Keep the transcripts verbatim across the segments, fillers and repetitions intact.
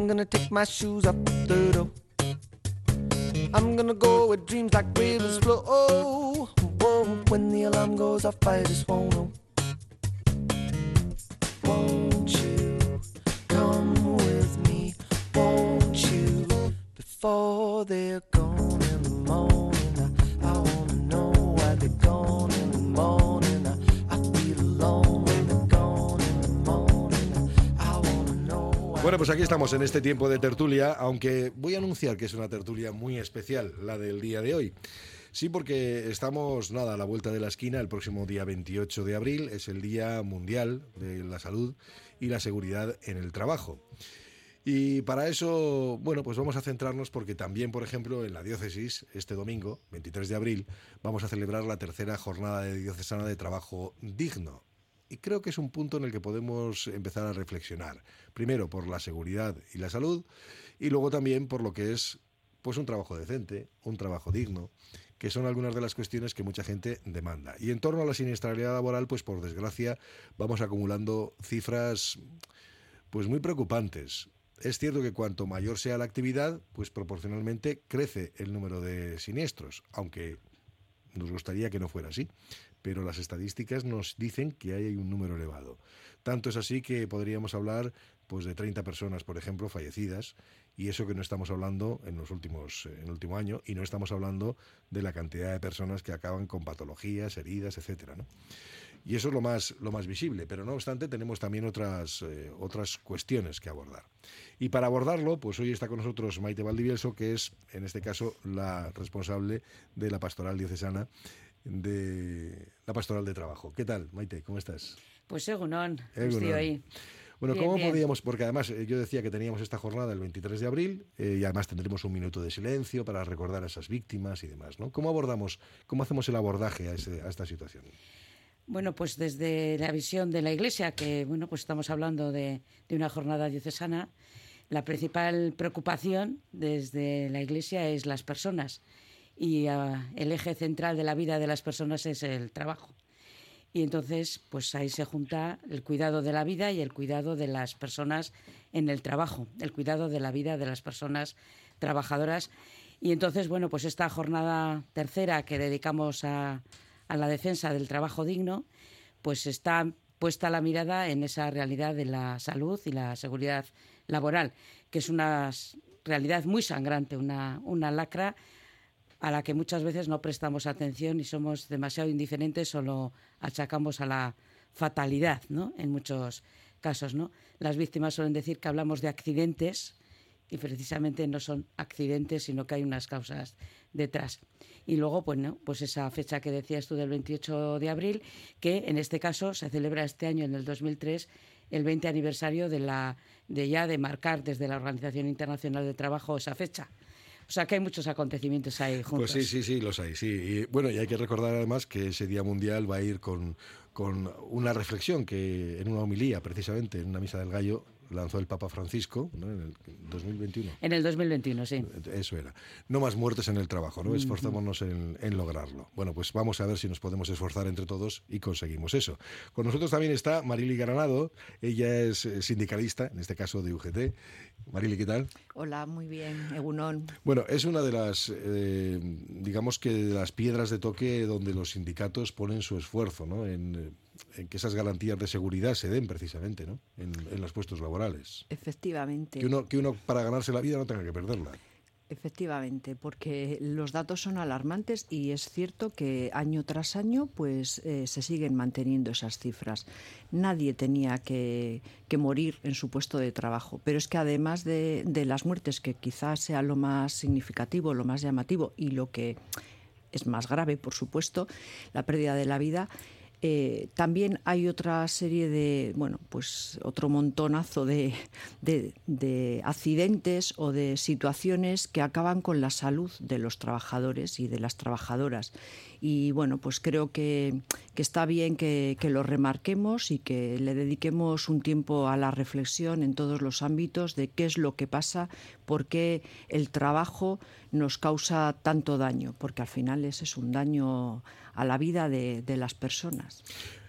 I'm gonna take my shoes up the door. I'm gonna go where dreams like rivers flow. Oh, whoa, when the alarm goes off, I just won't know. Won't you come with me? Won't you? Before they're gone in the morning, I, I wanna know why they're gone in the morning. I, I feel alone when they're gone in the morning. I wanna know why. Bueno, pues aquí estamos en este tiempo de tertulia, aunque voy a anunciar que es una tertulia muy especial, la del día de hoy. Sí, porque estamos, nada, a la vuelta de la esquina. El próximo día veintiocho de abril es el Día Mundial de la Salud y la Seguridad en el Trabajo. Y para eso, bueno, pues vamos a centrarnos porque también, por ejemplo, en la diócesis, este domingo, veintitrés de abril, vamos a celebrar la tercera jornada de diocesana de trabajo digno. Y creo que es un punto en el que podemos empezar a reflexionar. Primero, por la seguridad y la salud, y luego también por lo que es, pues, un trabajo decente, un trabajo digno, que son algunas de las cuestiones que mucha gente demanda. Y en torno a la siniestralidad laboral, pues por desgracia, vamos acumulando cifras pues muy preocupantes. Es cierto que cuanto mayor sea la actividad, pues proporcionalmente crece el número de siniestros, aunque nos gustaría que no fuera así. Pero las estadísticas nos dicen que hay un número elevado. Tanto es así que podríamos hablar pues de treinta personas, por ejemplo, fallecidas, y eso que no estamos hablando en los últimos en el último año, y no estamos hablando de la cantidad de personas que acaban con patologías, heridas, etcétera, ¿no? Y eso es lo más lo más visible, pero no obstante tenemos también otras eh, otras cuestiones que abordar. Y para abordarlo, pues hoy está con nosotros Maite Valdivieso, que es en este caso la responsable de la pastoral diocesana, de la pastoral de trabajo. ¿Qué tal, Maite? ¿Cómo estás? Pues egunon, Egunon. estoy ahí. Bueno, Bien, ¿cómo bien. podíamos? Porque además eh, yo decía que teníamos esta jornada el veintitrés de abril eh, y además tendremos un minuto de silencio para recordar a esas víctimas y demás, ¿no? ¿Cómo abordamos, cómo hacemos el abordaje a, ese, a esta situación? Bueno, pues desde la visión de la Iglesia, que bueno, pues estamos hablando de, de una jornada diocesana, la principal preocupación desde la Iglesia es las personas y uh, el eje central de la vida de las personas es el trabajo. Y entonces, pues ahí se junta el cuidado de la vida y el cuidado de las personas en el trabajo, el cuidado de la vida de las personas trabajadoras. Y entonces, bueno, pues esta jornada tercera que dedicamos a, a la defensa del trabajo digno, pues está puesta la mirada en esa realidad de la salud y la seguridad laboral, que es una realidad muy sangrante, una, una lacra a la que muchas veces no prestamos atención y somos demasiado indiferentes o lo achacamos a la fatalidad, ¿no? En muchos casos, ¿no? Las víctimas suelen decir que hablamos de accidentes y precisamente no son accidentes, sino que hay unas causas detrás. Y luego, pues, ¿no? Pues esa fecha que decías tú del veintiocho de abril, que en este caso se celebra este año, en el dos mil tres, el veinte aniversario de, la, de ya de marcar desde la Organización Internacional del Trabajo esa fecha. O sea que hay muchos acontecimientos ahí juntos. Pues sí, sí, sí, los hay, sí. Y bueno, y hay que recordar además que ese Día Mundial va a ir con, con una reflexión que en una homilía, precisamente, en una misa del Gallo, lanzó el Papa Francisco, ¿no? En el dos mil veintiuno. En el dos mil veintiuno, sí. Eso era. No más muertes en el trabajo, ¿no? Esforzámonos en, en lograrlo. Bueno, pues vamos a ver si nos podemos esforzar entre todos y conseguimos eso. Con nosotros también está Marili Granado. Ella es sindicalista, en este caso de U G T. Marili, ¿qué tal? Hola, muy bien, egunon. Bueno, es una de las, eh, digamos que de las piedras de toque donde los sindicatos ponen su esfuerzo, ¿no? En, en que esas garantías de seguridad se den precisamente, ¿no? En, en los puestos laborales. Efectivamente. Que uno, que uno para ganarse la vida no tenga que perderla. Efectivamente, porque los datos son alarmantes y es cierto que año tras año pues eh, se siguen manteniendo esas cifras. Nadie tenía que, que morir en su puesto de trabajo, pero es que además de, de las muertes, que quizás sea lo más significativo, lo más llamativo y lo que es más grave, por supuesto, la pérdida de la vida, Eh, también hay otra serie de, bueno, pues otro montonazo de, de, de accidentes o de situaciones que acaban con la salud de los trabajadores y de las trabajadoras. Y bueno, pues creo que, que está bien que, que lo remarquemos y que le dediquemos un tiempo a la reflexión en todos los ámbitos de qué es lo que pasa, por qué el trabajo nos causa tanto daño, porque al final ese es un daño a la vida de, de las personas.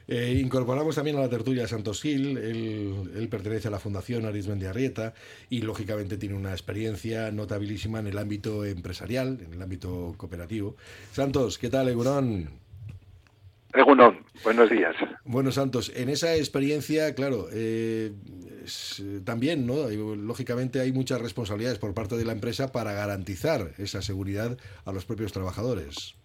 Eh, incorporamos también a la tertulia a Santos Gil. Él, él pertenece a la Fundación Arizmendiarrieta y lógicamente tiene una experiencia notabilísima en el ámbito empresarial, en el ámbito cooperativo. Santos, ¿qué tal, Egunon? Egunon, buenos días. Bueno, Santos, en esa experiencia, claro, eh, es, también, ¿no? Lógicamente hay muchas responsabilidades por parte de la empresa para garantizar esa seguridad a los propios trabajadores.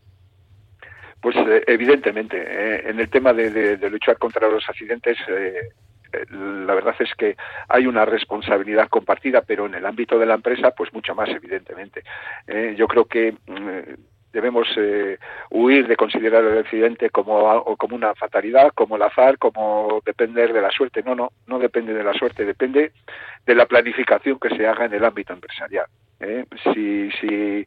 Pues eh, evidentemente, eh, en el tema de, de, de luchar contra los accidentes, eh, eh, la verdad es que hay una responsabilidad compartida, pero en el ámbito de la empresa, pues mucho más, evidentemente. Eh, yo creo que eh, debemos eh, huir de considerar el accidente como, o como una fatalidad, como el azar, como depender de la suerte. No, no, no depende de la suerte, depende de la planificación que se haga en el ámbito empresarial. Eh, si, si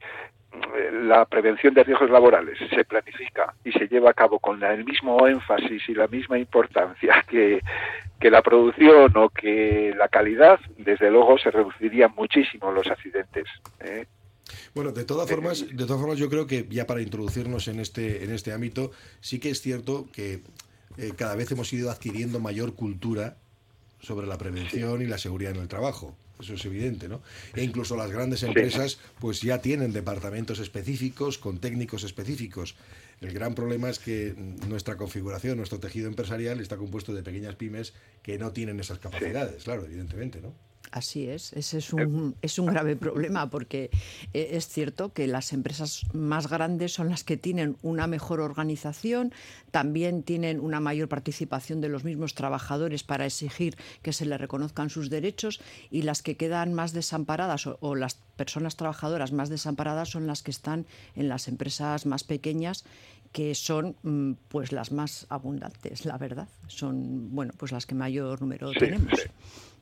la prevención de riesgos laborales se planifica y se lleva a cabo con el mismo énfasis y la misma importancia que, que la producción o que la calidad, desde luego se reducirían muchísimo los accidentes, ¿eh? Bueno, de todas formas, de todas formas, yo creo que ya para introducirnos en este, en este ámbito, sí que es cierto que eh, cada vez hemos ido adquiriendo mayor cultura sobre la prevención y la seguridad en el trabajo. Eso es evidente, ¿no? E incluso las grandes empresas pues ya tienen departamentos específicos con técnicos específicos. El gran problema es que nuestra configuración, nuestro tejido empresarial está compuesto de pequeñas pymes que no tienen esas capacidades, sí. Claro, evidentemente, ¿no? Así es, ese es un, es un grave problema porque es cierto que las empresas más grandes son las que tienen una mejor organización, también tienen una mayor participación de los mismos trabajadores para exigir que se les reconozcan sus derechos, y las que quedan más desamparadas o, o las personas trabajadoras más desamparadas son las que están en las empresas más pequeñas, que son pues las más abundantes, la verdad, son bueno pues las que mayor número sí, tenemos. Sí.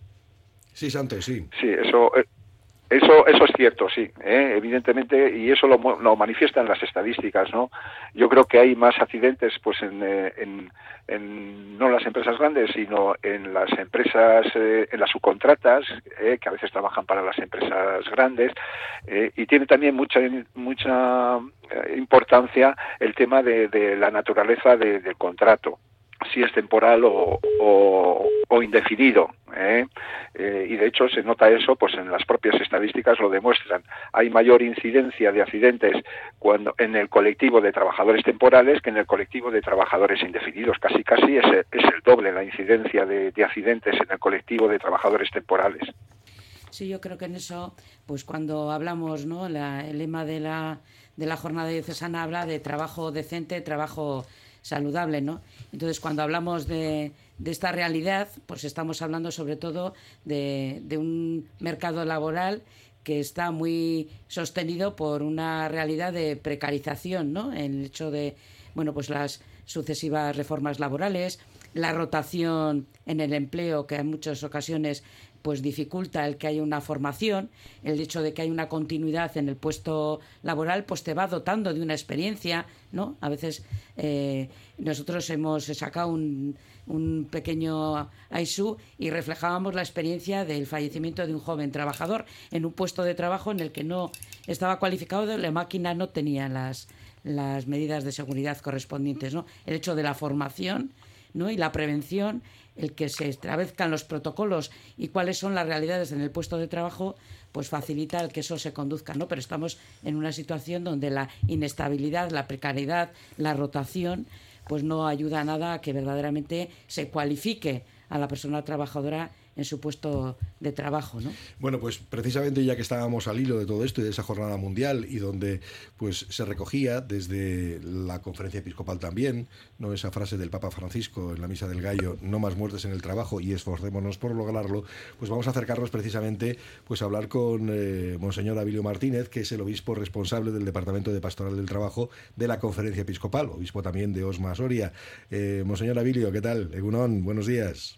Sí, Santos, sí. Sí, eso, eso, eso es cierto, sí, ¿eh? Evidentemente, y eso lo, lo manifiestan las estadísticas, ¿no? Yo creo que hay más accidentes, pues, en, en, en no las empresas grandes, sino en las empresas, eh, en las subcontratas, eh, que a veces trabajan para las empresas grandes, eh, y tiene también mucha, mucha importancia el tema de, de la naturaleza de, del contrato, si es temporal o, o, o indefinido, ¿eh? Eh, y de hecho se nota eso, pues en las propias estadísticas lo demuestran. Hay mayor incidencia de accidentes cuando en el colectivo de trabajadores temporales que en el colectivo de trabajadores indefinidos. Casi casi es, es el doble la incidencia de, de accidentes en el colectivo de trabajadores temporales. Sí, yo creo que en eso, pues cuando hablamos, ¿no? La, el lema de la, de la jornada diocesana habla de trabajo decente, trabajo saludable, ¿no? Entonces, cuando hablamos de, de esta realidad, pues estamos hablando sobre todo de, de un mercado laboral que está muy sostenido por una realidad de precarización, ¿no? El hecho de, bueno, pues las sucesivas reformas laborales, la rotación en el empleo, que en muchas ocasiones pues dificulta el que haya una formación, el hecho de que hay una continuidad en el puesto laboral, pues te va dotando de una experiencia, ¿no? A veces eh, nosotros hemos sacado un, un pequeño I S U y reflejábamos la experiencia del fallecimiento de un joven trabajador en un puesto de trabajo en el que no estaba cualificado, la máquina no tenía las, las medidas de seguridad correspondientes, ¿no? El hecho de la formación, ¿no? Y la prevención, el que se establezcan los protocolos y cuáles son las realidades en el puesto de trabajo, pues facilita el que eso se conduzca, ¿no? Pero estamos en una situación donde la inestabilidad, la precariedad, la rotación, pues no ayuda a nada a que verdaderamente se cualifique a la persona trabajadora en su puesto de trabajo, ¿no? Bueno, pues precisamente ya que estábamos al hilo de todo esto y de esa jornada mundial y donde pues se recogía desde la conferencia episcopal también, no esa frase del Papa Francisco en la Misa del Gallo, no más muertes en el trabajo y esforcémonos por lograrlo, pues vamos a acercarnos precisamente pues a hablar con eh, Monseñor Abilio Martínez, que es el obispo responsable del Departamento de Pastoral del Trabajo de la conferencia episcopal, obispo también de Osma Soria. Eh, Monseñor Abilio, ¿qué tal? Egunon, buenos días.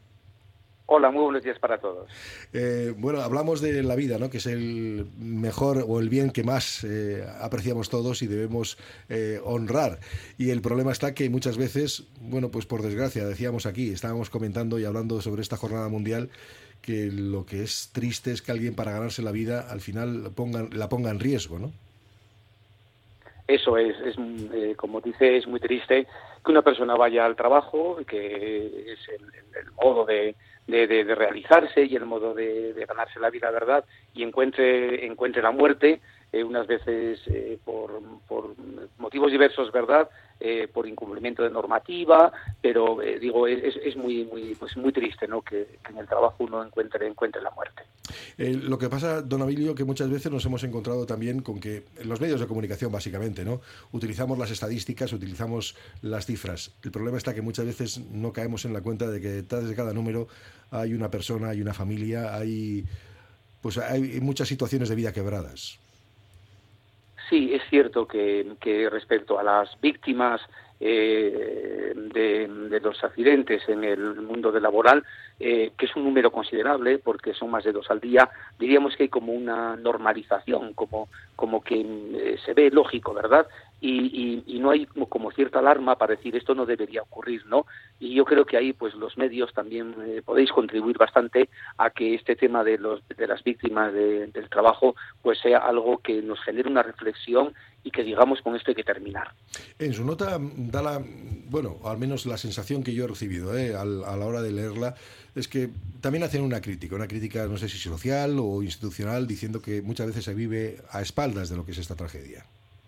Hola, muy buenos días para todos. Eh, bueno, hablamos de la vida, ¿no? Que es el mejor o el bien que más eh, apreciamos todos y debemos eh, honrar. Y el problema está que muchas veces, bueno, pues por desgracia, decíamos aquí, estábamos comentando y hablando sobre esta jornada mundial, que lo que es triste es que alguien para ganarse la vida al final ponga, la ponga en riesgo, ¿no? Eso es, es eh, como dice, es muy triste que una persona vaya al trabajo, que es el, el, el modo de, de, de, de realizarse y el modo de, de ganarse la vida, ¿verdad? Y encuentre, encuentre la muerte, eh, unas veces eh, por, por motivos diversos, ¿verdad? Eh, por incumplimiento de normativa, pero eh, digo, es, es muy muy pues muy triste, ¿no? Que, que en el trabajo uno encuentre, encuentre la muerte. Eh, lo que pasa, don Abilio, que muchas veces nos hemos encontrado también con que los medios de comunicación, básicamente, ¿no? Utilizamos las estadísticas, utilizamos las cifras. El problema está que muchas veces no caemos en la cuenta de que detrás de cada número hay una persona, hay una familia, hay pues hay muchas situaciones de vida quebradas. Sí, es cierto que, que respecto a las víctimas eh, de, de los accidentes en el mundo del laboral, eh, que es un número considerable, porque son más de dos al día, diríamos que hay como una normalización, como, como que eh, se ve lógico, ¿verdad? Y, y, y no hay como, como cierta alarma para decir esto no debería ocurrir, ¿no? Y yo creo que ahí pues los medios también eh, podéis contribuir bastante a que este tema de los de las víctimas de, del trabajo pues sea algo que nos genere una reflexión y que digamos con esto hay que terminar. En su nota da la, bueno, al menos la sensación que yo he recibido eh, al, a la hora de leerla, es que también hacen una crítica, una crítica no sé si social o institucional, diciendo que muchas veces se vive a espaldas de lo que es esta tragedia.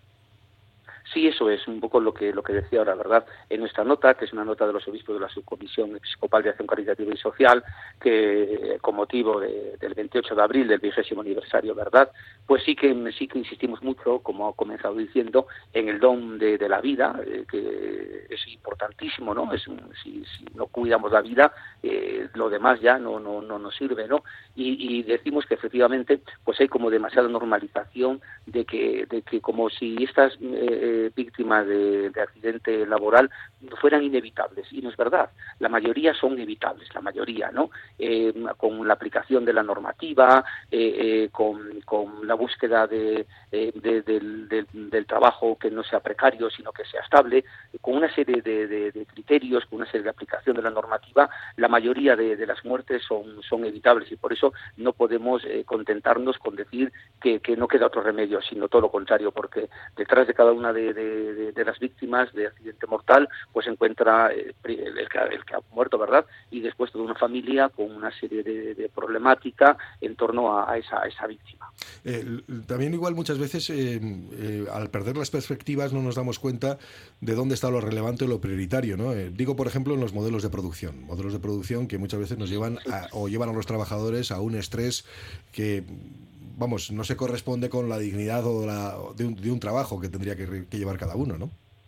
Sí, eso es un poco lo que lo que decía ahora, ¿verdad? En nuestra nota, que es una nota de los obispos de la Subcomisión Episcopal de Acción Caritativa y Social, que con motivo de, del veintiocho de abril, del vigésimo aniversario, ¿verdad? Pues sí que sí que insistimos mucho, como ha comenzado diciendo, en el don de, de la vida, eh, que es importantísimo, ¿no? Es un, si, si no cuidamos la vida, eh, lo demás ya no no no nos sirve, ¿no? Y, y decimos que efectivamente, pues hay como demasiada normalización de que de que como si estas eh, víctimas de, de accidente laboral fueran inevitables, y no es verdad. La mayoría son evitables, la mayoría, ¿no? Eh, con la aplicación de la normativa, eh, eh, con, con la búsqueda de, eh, de, de, de, del trabajo que no sea precario, sino que sea estable, con una serie de, de, de criterios, con una serie de aplicación de la normativa, la mayoría de, de las muertes son, son evitables, y por eso no podemos eh, contentarnos con decir que, que no queda otro remedio, sino todo lo contrario, porque detrás de cada una de, de, de, de las víctimas de accidente mortal pues se encuentra eh, el, que, el que ha muerto, ¿verdad? Y después toda una familia con una serie de, de problemática en torno a, a, esa, a esa víctima. Eh, también igual muchas veces eh, eh, al perder las perspectivas no nos damos cuenta de dónde está lo relevante o lo prioritario, ¿no? Eh, digo, por ejemplo, en los modelos de producción, modelos de producción que muchas veces nos llevan a, o llevan a los trabajadores a un estrés que, vamos, no se corresponde con la dignidad o la, de, un, de un trabajo que tendría que, que llevar cada uno, ¿no?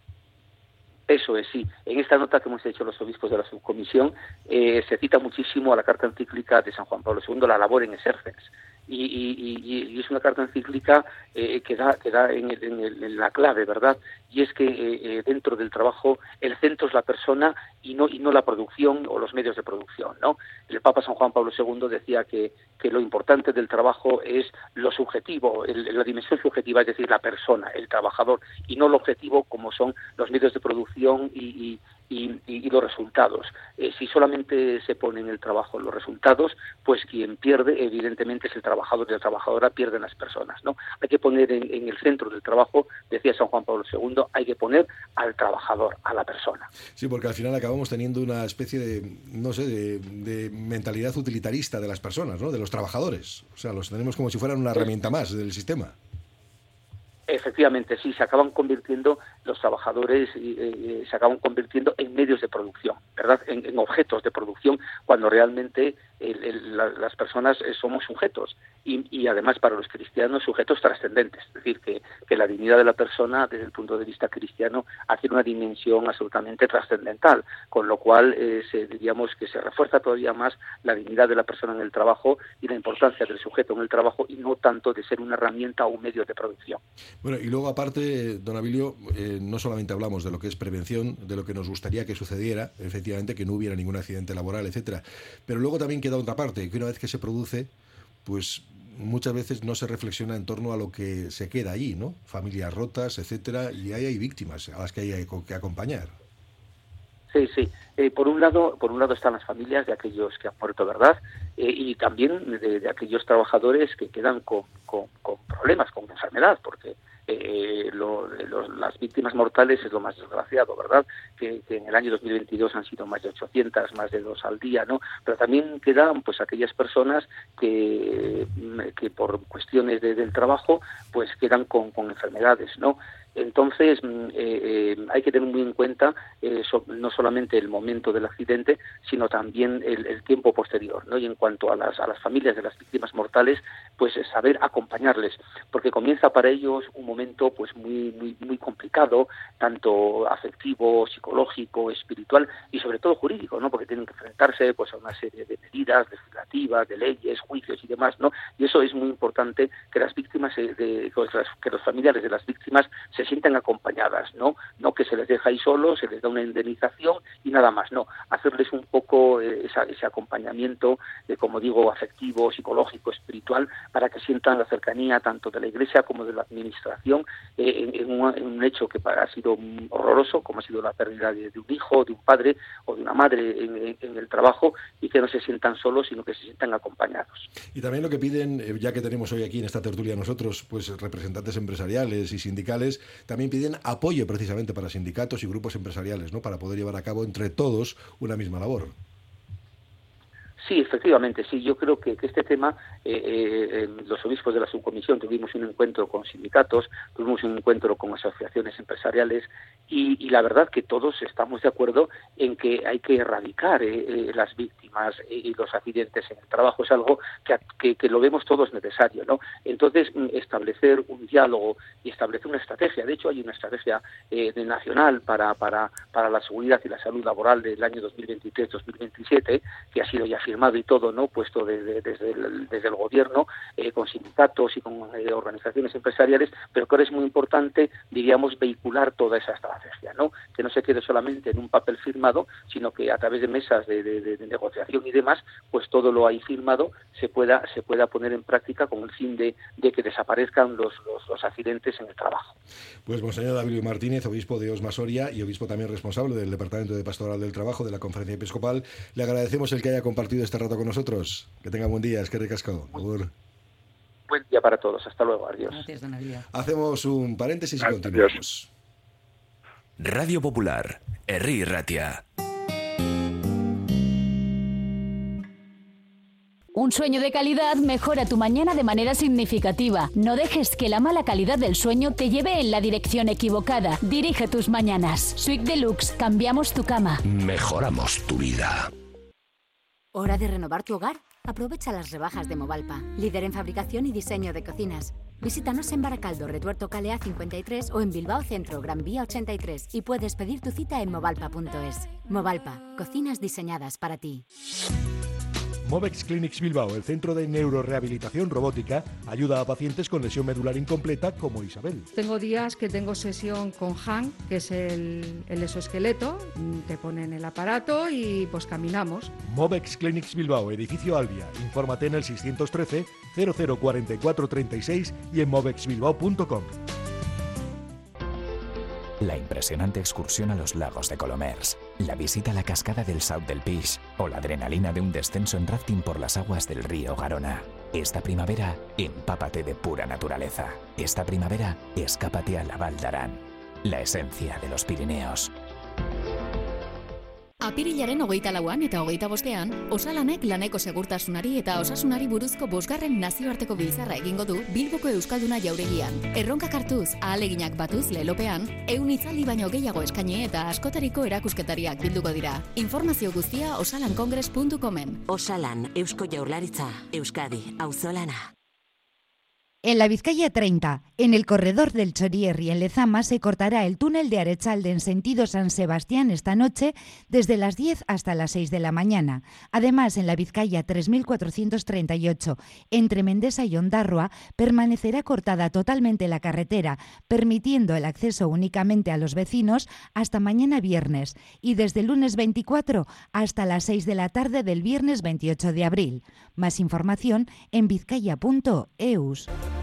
Eso es, sí. En esta nota que hemos hecho los obispos de la subcomisión eh, se cita muchísimo a la carta encíclica de San Juan Pablo segundo, la labor en exercens. Y, y, y, y es una carta encíclica eh, que da, que da en, el, en, el, en la clave, ¿verdad? Y es que eh, dentro del trabajo el centro es la persona y no y no la producción o los medios de producción, ¿no? El Papa San Juan Pablo segundo decía que, que lo importante del trabajo es lo subjetivo, el, la dimensión subjetiva, es decir, la persona, el trabajador, y no lo objetivo como son los medios de producción y, y Y, y, y los resultados. Eh, si solamente se pone en el trabajo los resultados, pues quien pierde evidentemente es el trabajador y la trabajadora, pierden las personas, ¿no? Hay que poner en, en el centro del trabajo, decía San Juan Pablo segundo, hay que poner al trabajador, a la persona. Sí, porque al final acabamos teniendo una especie de, no sé, de, de mentalidad utilitarista de las personas, ¿no? De los trabajadores. O sea, los tenemos como si fueran una herramienta más del sistema. Efectivamente, sí, se acaban convirtiendo los trabajadores, eh, se acaban convirtiendo en medios de producción, ¿verdad? En, en objetos de producción, cuando realmente el, el, la, las personas somos sujetos y, y además para los cristianos sujetos trascendentes, es decir, que, que la dignidad de la persona desde el punto de vista cristiano adquiere una dimensión absolutamente trascendental, con lo cual eh, se, diríamos que se refuerza todavía más la dignidad de la persona en el trabajo y la importancia del sujeto en el trabajo y no tanto de ser una herramienta o un medio de producción. Bueno, y luego aparte, don Abilio, eh, no solamente hablamos de lo que es prevención, de lo que nos gustaría que sucediera, efectivamente, que no hubiera ningún accidente laboral, etcétera, pero luego también queda otra parte, que una vez que se produce, pues muchas veces no se reflexiona en torno a lo que se queda allí, ¿no? Familias rotas, etcétera, y ahí hay víctimas a las que hay que acompañar. Sí, sí. Eh, por un lado, por un lado están las familias de aquellos que han muerto, ¿verdad? Eh, y también de, de aquellos trabajadores que quedan con, con, con problemas, con enfermedad, porque eh, lo, lo, las víctimas mortales es lo más desgraciado, ¿verdad? Que, que en el año dos mil veintidós han sido más de ochocientas, más de dos al día, ¿no? Pero también quedan pues aquellas personas que, que por cuestiones de, del trabajo pues quedan con, con enfermedades, ¿no? Entonces, eh, eh, hay que tener muy en cuenta eh, so, no solamente el momento del accidente, sino también el, el tiempo posterior, ¿no? Y en cuanto a las, a las familias de las víctimas mortales, pues saber acompañarles, porque comienza para ellos un momento pues muy muy muy complicado, tanto afectivo, psicológico, espiritual y sobre todo jurídico, ¿no? Porque tienen que enfrentarse pues a una serie de medidas legislativas, de leyes, juicios y demás, ¿no? Y eso es muy importante, que las víctimas, eh, de, que los familiares de las víctimas se sientan acompañadas, ¿no? No que se les deja ahí solos, se les da una indemnización y nada más, no. Hacerles un poco eh, esa, ese acompañamiento, eh, como digo, afectivo, psicológico, espiritual, para que sientan la cercanía tanto de la Iglesia como de la Administración eh, en, en, un, en un hecho que ha sido horroroso, como ha sido la pérdida de, de un hijo, de un padre o de una madre en, en, en el trabajo, y que no se sientan solos, sino que se sientan acompañados. Y también lo que piden, ya que tenemos hoy aquí en esta tertulia nosotros, pues representantes empresariales y sindicales, también piden apoyo precisamente para sindicatos y grupos empresariales, ¿no? Para poder llevar a cabo entre todos una misma labor. Sí, efectivamente, sí. Yo creo que, que este tema, eh, eh, los obispos de la subcomisión tuvimos un encuentro con sindicatos, tuvimos un encuentro con asociaciones empresariales y, y la verdad que todos estamos de acuerdo en que hay que erradicar eh, eh, las víctimas y los accidentes en el trabajo. Es algo que, que, que lo vemos todos necesario, ¿no? Entonces, establecer un diálogo y establecer una estrategia. De hecho, hay una estrategia eh, nacional para, para, para la seguridad y la salud laboral del año dos mil veintitrés dos mil veintisiete, que ha sido ya firmada y todo, ¿no? Puesto de, de, desde, el, desde el gobierno, eh, con sindicatos y con eh, organizaciones empresariales, pero que ahora es muy importante, diríamos, vehicular toda esa estrategia, ¿no? Que no se quede solamente en un papel firmado, sino que a través de mesas de, de, de negociación y demás, pues todo lo ahí firmado se pueda se pueda poner en práctica con el fin de, de que desaparezcan los, los, los accidentes en el trabajo. Pues Monseñor Abilio Martínez, obispo de Osma Soria y obispo también responsable del Departamento de Pastoral del Trabajo de la Conferencia Episcopal, le agradecemos el que haya compartido este rato con nosotros. Que tenga buen día, es que ricasco. Buen día para todos, hasta luego, adiós. Gracias, don Abilio. Hacemos un paréntesis y Adiós. continuamos. Radio Popular, Herri Ratia. Un sueño de calidad mejora tu mañana de manera significativa. No dejes que la mala calidad del sueño te lleve en la dirección equivocada. Dirige tus mañanas. Suite Deluxe, cambiamos tu cama. Mejoramos tu vida. ¿Hora de renovar tu hogar? Aprovecha las rebajas de Movalpa, líder en fabricación y diseño de cocinas. Visítanos en Baracaldo, Retuerto Calea cincuenta y tres o en Bilbao Centro, Gran Vía ochenta y tres y puedes pedir tu cita en movalpa punto es. Movalpa, cocinas diseñadas para ti. Movex Clinics Bilbao, el centro de neurorehabilitación robótica, ayuda a pacientes con lesión medular incompleta como Isabel. Tengo días que tengo sesión con Han, que es el, el exoesqueleto, te ponen el aparato y pues caminamos. Movex Clinics Bilbao, edificio Albia. Infórmate en el seiscientos trece cero cero cuarenta y cuatro treinta y seis y en movex bilbao punto com. La impresionante excursión a los lagos de Colomers, la visita a la cascada del Saut del Pis o la adrenalina de un descenso en rafting por las aguas del río Garona. Esta primavera, empápate de pura naturaleza. Esta primavera, escápate a la Val d'Aran, la esencia de los Pirineos. Apirilaren hogeita lauan eta hogeita bostean, osalanek laneko segurtasunari eta osasunari buruzko bosgarren nazioarteko biltzarra egingo du Bilboko Euskalduna jauregian. Erronkak hartuz, ahaleginak batuz lelopean, ehun hitzaldi baino gehiago eskaini eta askotariko erakusketariak bilduko dira. Informazio guztia osalankongres puntu comen. Osalan, Eusko Jaurlaritza, Euskadi, auzolana. En la Vizcaya treinta, en el corredor del Chorierri en Lezama, se cortará el túnel de Arechalde en sentido San Sebastián esta noche desde las diez hasta las seis de la mañana. Además, en la Vizcaya tres mil cuatrocientos treinta y ocho, entre Mendesa y Ondarroa, permanecerá cortada totalmente la carretera, permitiendo el acceso únicamente a los vecinos hasta mañana viernes y desde el lunes veinticuatro hasta las seis de la tarde del viernes veintiocho de abril. Más información en vizcaya punto eus.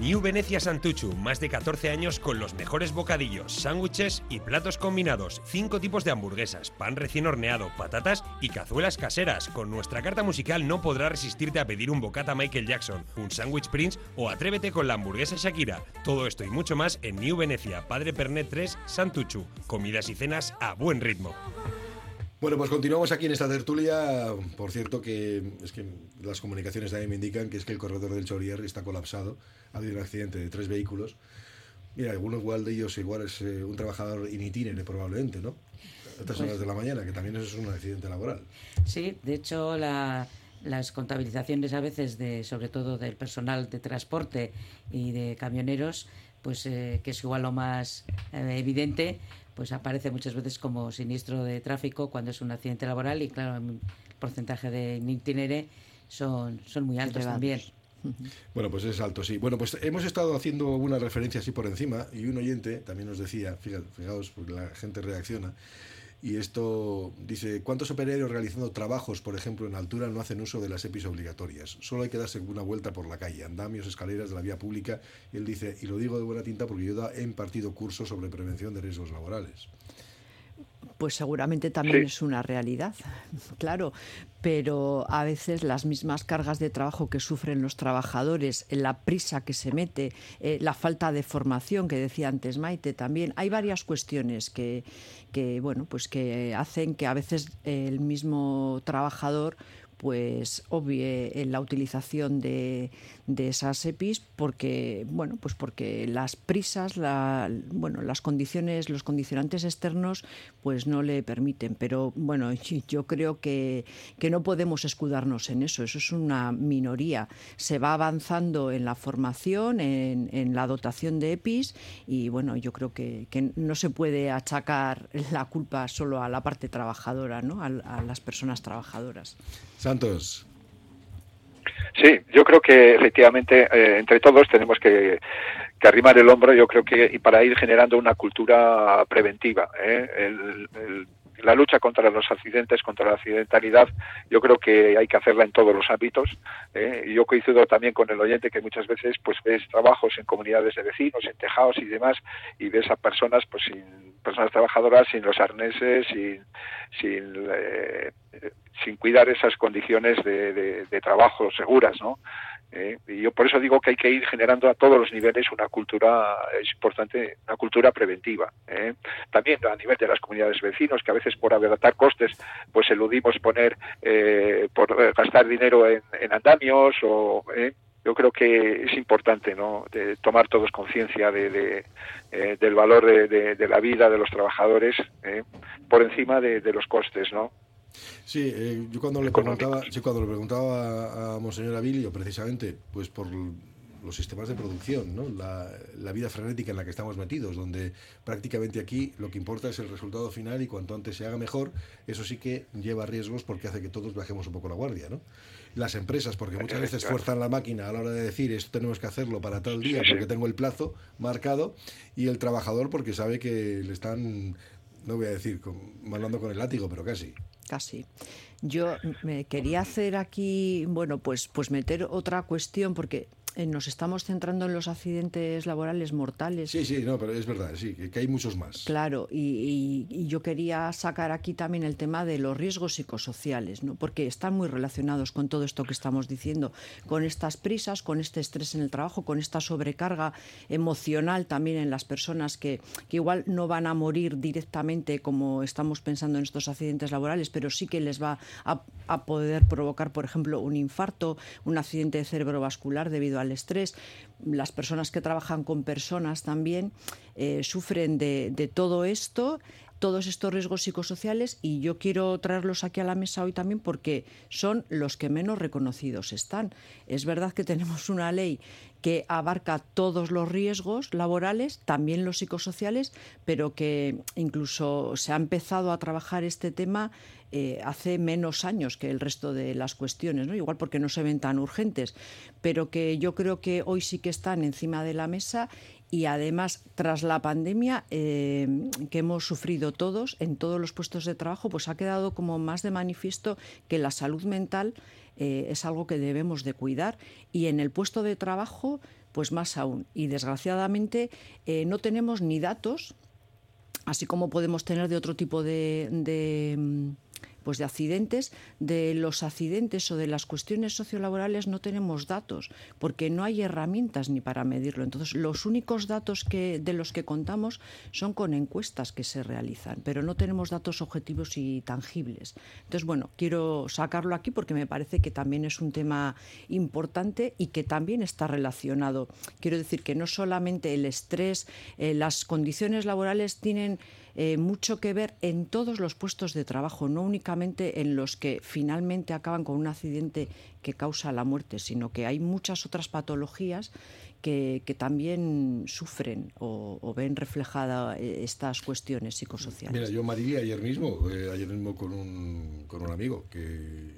New Venecia Santuchu, más de catorce años con los mejores bocadillos, sándwiches y platos combinados. Cinco tipos de hamburguesas, pan recién horneado, patatas y cazuelas caseras. Con nuestra carta musical no podrás resistirte a pedir un bocata Michael Jackson, un sándwich Prince o atrévete con la hamburguesa Shakira. Todo esto y mucho más en New Venecia, Padre Pernet tres, Santuchu. Comidas y cenas a buen ritmo. Bueno, pues continuamos aquí en esta tertulia. Por cierto, que es que las comunicaciones también me indican que es que el corredor del Chorier está colapsado. Ha habido un accidente de tres vehículos. Mira, alguno igual de ellos igual es eh, un trabajador in itinere probablemente, ¿no? A estas horas de la mañana, que también eso es un accidente laboral. Sí, de hecho la, las contabilizaciones a veces, de sobre todo del personal de transporte y de camioneros, pues eh, que es igual lo más eh, evidente, pues aparece muchas veces como siniestro de tráfico cuando es un accidente laboral y claro, el porcentaje de in itinere son, son muy altos Elevados. también. Bueno, pues es alto, sí. Bueno, pues hemos estado haciendo una referencia así por encima y un oyente también nos decía, fíjate, fijaos, porque la gente reacciona, y esto dice, ¿cuántos operarios realizando trabajos, por ejemplo, en altura no hacen uso de las EPIs obligatorias? Solo hay que darse una vuelta por la calle, andamios, escaleras de la vía pública. Y él dice, y lo digo de buena tinta porque yo he impartido cursos sobre prevención de riesgos laborales. Pues seguramente también Sí. es una realidad, claro, pero a veces las mismas cargas de trabajo que sufren los trabajadores, la prisa que se mete, eh, la falta de formación que decía antes Maite también, hay varias cuestiones que, que bueno, pues que hacen que a veces el mismo trabajador pues obvie en la utilización de, de esas EPIs porque bueno pues porque las prisas la, bueno las condiciones los condicionantes externos pues no le permiten, pero bueno yo creo que, que no podemos escudarnos en eso, eso es una minoría, se va avanzando en la formación, en, en la dotación de EPIs y bueno yo creo que, que no se puede achacar la culpa solo a la parte trabajadora, ¿no? a, a las personas trabajadoras. Santos. Sí, yo creo que efectivamente eh, entre todos tenemos que, que arrimar el hombro, yo creo que y para ir generando una cultura preventiva. ¿eh? El, el, la lucha contra los accidentes, contra la accidentalidad, yo creo que hay que hacerla en todos los ámbitos. ¿eh? Y yo coincido también con el oyente que muchas veces pues ves trabajos en comunidades de vecinos, en tejados y demás, y ves a personas pues sin personas trabajadoras sin los arneses, sin sin eh, sin cuidar esas condiciones de, de, de trabajo seguras, ¿no? Eh, y yo por eso digo que hay que ir generando a todos los niveles una cultura, es importante, una cultura preventiva. ¿eh? También a nivel de las comunidades vecinos, que a veces por abaratar costes, pues eludimos poner, eh, por gastar dinero en, en andamios o... Eh, yo creo que es importante, ¿no? De tomar todos conciencia de, de, eh, del valor de, de, de la vida de los trabajadores eh, por encima de, de los costes, ¿no? Sí, eh, yo cuando le preguntaba, sí, cuando le preguntaba a, a Monseñor Abilio, precisamente, pues por los sistemas de producción, ¿no? La, la vida frenética en la que estamos metidos, donde prácticamente aquí lo que importa es el resultado final y cuanto antes se haga mejor, eso sí que lleva riesgos porque hace que todos bajemos un poco la guardia, ¿no? Las empresas, porque muchas veces fuerzan la máquina a la hora de decir esto tenemos que hacerlo para tal día porque tengo el plazo marcado, y el trabajador porque sabe que le están, no voy a decir mandando con el látigo, pero casi. Casi. Yo me quería hacer aquí, bueno, pues, pues meter otra cuestión, porque nos estamos centrando en los accidentes laborales mortales. Sí, sí, no, pero es verdad, sí, que hay muchos más. Claro, y, y, y yo quería sacar aquí también el tema de los riesgos psicosociales, ¿no? Porque están muy relacionados con todo esto que estamos diciendo, con estas prisas, con este estrés en el trabajo, con esta sobrecarga emocional también en las personas que, que igual no van a morir directamente como estamos pensando en estos accidentes laborales, pero sí que les va a, a poder provocar, por ejemplo, un infarto, un accidente cerebrovascular debido a al estrés. Las personas que trabajan con personas también eh, sufren de, de todo esto, todos estos riesgos psicosociales, y yo quiero traerlos aquí a la mesa hoy también porque son los que menos reconocidos están. Es verdad que tenemos una ley que abarca todos los riesgos laborales, también los psicosociales, pero que incluso se ha empezado a trabajar este tema eh, hace menos años que el resto de las cuestiones, ¿no? Igual porque no se ven tan urgentes, pero que yo creo que hoy sí que están encima de la mesa. Y además, tras la pandemia eh, que hemos sufrido todos, en todos los puestos de trabajo, pues ha quedado como más de manifiesto que la salud mental eh, es algo que debemos de cuidar, y en el puesto de trabajo pues más aún. Y desgraciadamente eh, no tenemos ni datos, así como podemos tener de otro tipo de, de, pues de accidentes. De los accidentes o de las cuestiones sociolaborales no tenemos datos, porque no hay herramientas ni para medirlo. Entonces, los únicos datos que, de los que contamos son con encuestas que se realizan, pero no tenemos datos objetivos y tangibles. Entonces, bueno, quiero sacarlo aquí porque me parece que también es un tema importante y que también está relacionado. Quiero decir que no solamente el estrés, eh, las condiciones laborales tienen Eh, mucho que ver en todos los puestos de trabajo, no únicamente en los que finalmente acaban con un accidente que causa la muerte, sino que hay muchas otras patologías que, que también sufren o, o ven reflejadas estas cuestiones psicosociales. Mira, yo Marilia ayer mismo, eh, ayer mismo con un, con un amigo que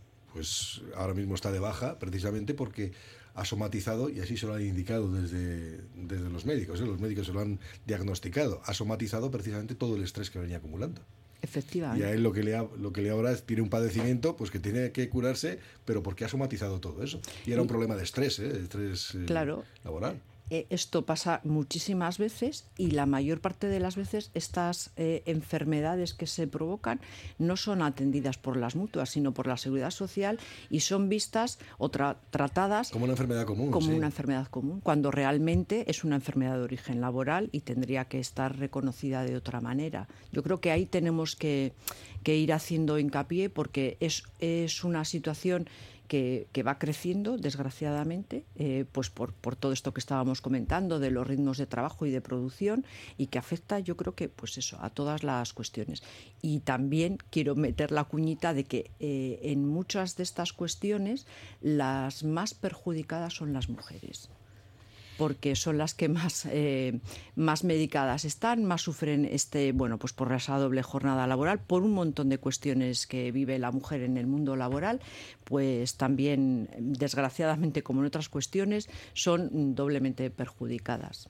pues ahora mismo está de baja precisamente porque ha somatizado, y así se lo han indicado desde, desde los médicos, ¿eh? Los médicos se lo han diagnosticado, ha somatizado precisamente todo el estrés que venía acumulando. Efectivamente. Y a él lo que le ha, lo que le ahora es, tiene un padecimiento pues que tiene que curarse, pero porque ha somatizado todo eso. Y era un problema de estrés, ¿eh? De estrés eh, claro. laboral. Eh, esto pasa muchísimas veces, y la mayor parte de las veces estas eh, enfermedades que se provocan no son atendidas por las mutuas, sino por la Seguridad Social, y son vistas o tra- tratadas como una enfermedad común. Como sí. una enfermedad común, cuando realmente es una enfermedad de origen laboral y tendría que estar reconocida de otra manera. Yo creo que ahí tenemos que, que ir haciendo hincapié, porque es, es una situación Que, que va creciendo, desgraciadamente, eh, pues por, por todo esto que estábamos comentando, de los ritmos de trabajo y de producción, y que afecta, yo creo que, pues eso, a todas las cuestiones. Y también quiero meter la cuñita de que eh, en muchas de estas cuestiones las más perjudicadas son las mujeres, porque son las que más, eh, más medicadas están, más sufren este, bueno, pues por esa doble jornada laboral, por un montón de cuestiones que vive la mujer en el mundo laboral, pues también, desgraciadamente, como en otras cuestiones, son doblemente perjudicadas.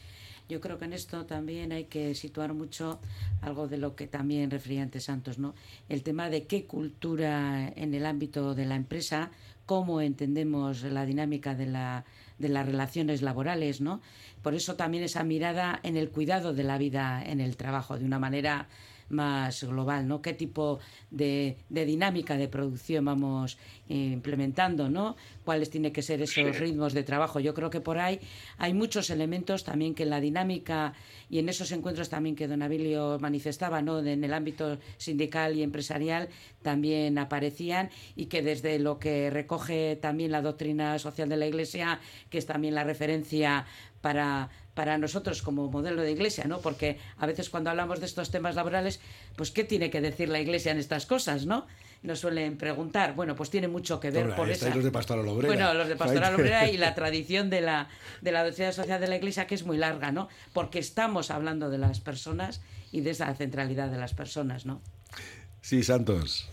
Yo creo que en esto también hay que situar mucho algo de lo que también refería antes Santos, ¿no? El tema de qué cultura en el ámbito de la empresa, cómo entendemos la dinámica de la de las relaciones laborales, ¿no? Por eso también esa mirada en el cuidado de la vida en el trabajo, de una manera más global, ¿no? ¿Qué tipo de, de dinámica de producción vamos eh, implementando, ¿no? ¿Cuáles tienen que ser esos ritmos de trabajo? Yo creo que por ahí hay muchos elementos también que en la dinámica y en esos encuentros también que don Abilio manifestaba, ¿no? De, en el ámbito sindical y empresarial también aparecían, y que desde lo que recoge también la doctrina social de la Iglesia, que es también la referencia para, para nosotros como modelo de Iglesia, ¿no? Porque a veces cuando hablamos de estos temas laborales, pues ¿qué tiene que decir la Iglesia en estas cosas, no? Nos suelen preguntar. Bueno, pues tiene mucho que ver. Hola, por esa... los de Pastoral Obrera. Bueno, los de Pastoral Obrera y la tradición de la, de la doctrina social de la Iglesia, que es muy larga, ¿no? Porque estamos hablando de las personas y de esa centralidad de las personas, ¿no? Sí, Santos.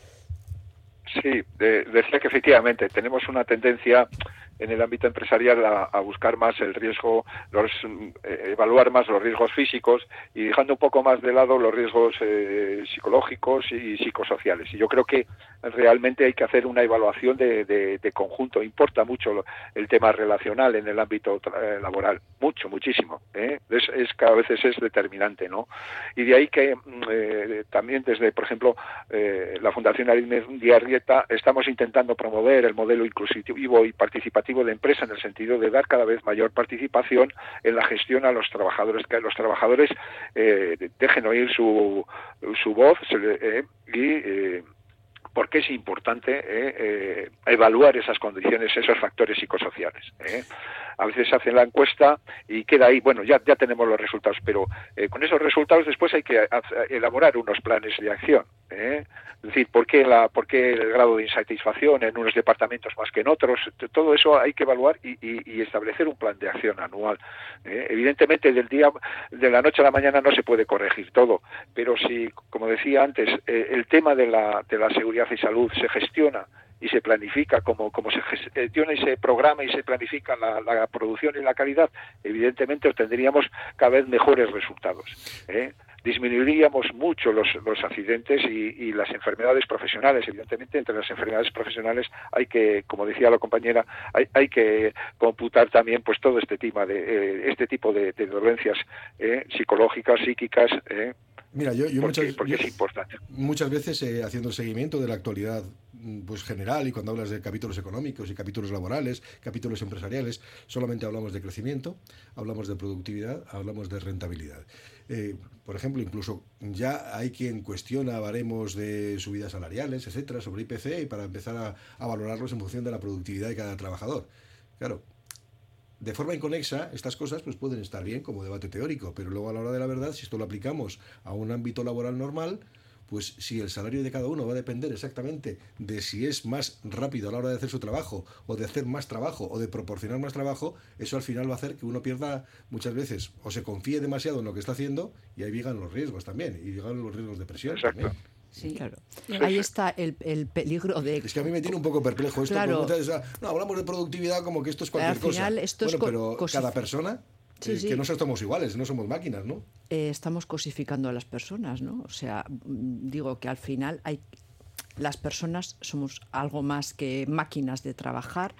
Sí, de, decía que efectivamente tenemos una tendencia en el ámbito empresarial a, a buscar más el riesgo, los, eh, evaluar más los riesgos físicos y dejando un poco más de lado los riesgos eh, psicológicos y psicosociales. Y yo creo que realmente hay que hacer una evaluación de, de, de conjunto. Importa mucho lo, el tema relacional en el ámbito eh, laboral, mucho, muchísimo. ¿eh? Es, es cada vez es determinante, ¿no? Y de ahí que eh, también desde, por ejemplo, eh, la Fundación Arizmendi Arrieta estamos intentando promover el modelo inclusivo y participativo de empresa, en el sentido de dar cada vez mayor participación en la gestión a los trabajadores, que los trabajadores eh, dejen oír su, su voz eh, y eh, porque es importante eh, eh, evaluar esas condiciones, esos factores psicosociales. Eh. A veces se hace la encuesta y queda ahí, bueno, ya, ya tenemos los resultados, pero eh, con esos resultados después hay que elaborar unos planes de acción. ¿eh? Es decir, ¿por qué, la, ¿por qué el grado de insatisfacción en unos departamentos más que en otros? Todo eso hay que evaluar y, y, y establecer un plan de acción anual. ¿eh? Evidentemente, del día, de la noche a la mañana no se puede corregir todo, pero si, como decía antes, eh, el tema de la, de la seguridad y salud se gestiona y se planifica, como, como se gestiona y se programa y se planifica la, la producción y la calidad, evidentemente obtendríamos cada vez mejores resultados. ¿eh? disminuiríamos mucho los, los accidentes y, y las enfermedades profesionales. Evidentemente, entre las enfermedades profesionales hay que, como decía la compañera, hay, hay que computar también pues todo este tema de eh, este tipo de, de dolencias eh, psicológicas, psíquicas. Eh, Mira, yo, yo porque, muchas, porque yo, es importante. Muchas veces eh, haciendo seguimiento de la actualidad pues general, y cuando hablas de capítulos económicos y capítulos laborales, capítulos empresariales, solamente hablamos de crecimiento, hablamos de productividad, hablamos de rentabilidad. Eh, por ejemplo, incluso ya hay quien cuestiona baremos de subidas salariales, etcétera, sobre I P C, y para empezar a, a valorarlos en función de la productividad de cada trabajador. Claro, de forma inconexa, estas cosas pues pueden estar bien como debate teórico, pero luego a la hora de la verdad, si esto lo aplicamos a un ámbito laboral normal, pues si el salario de cada uno va a depender exactamente de si es más rápido a la hora de hacer su trabajo, o de hacer más trabajo, o de proporcionar más trabajo, eso al final va a hacer que uno pierda muchas veces, o se confíe demasiado en lo que está haciendo, y ahí llegan los riesgos también, y llegan los riesgos de presión. Exacto. También. Sí, claro. Ahí está el, el peligro de... Es que a mí me tiene un poco perplejo esto. Claro. Porque muchas veces, no, hablamos de productividad como que esto es cualquier Al final, cosa. Esto bueno, es pero cos... cada persona... Sí, eh, sí. Que no somos iguales, no somos máquinas, ¿no? Eh, estamos cosificando a las personas, ¿no? O sea, digo que al final hay las personas somos algo más que máquinas de trabajar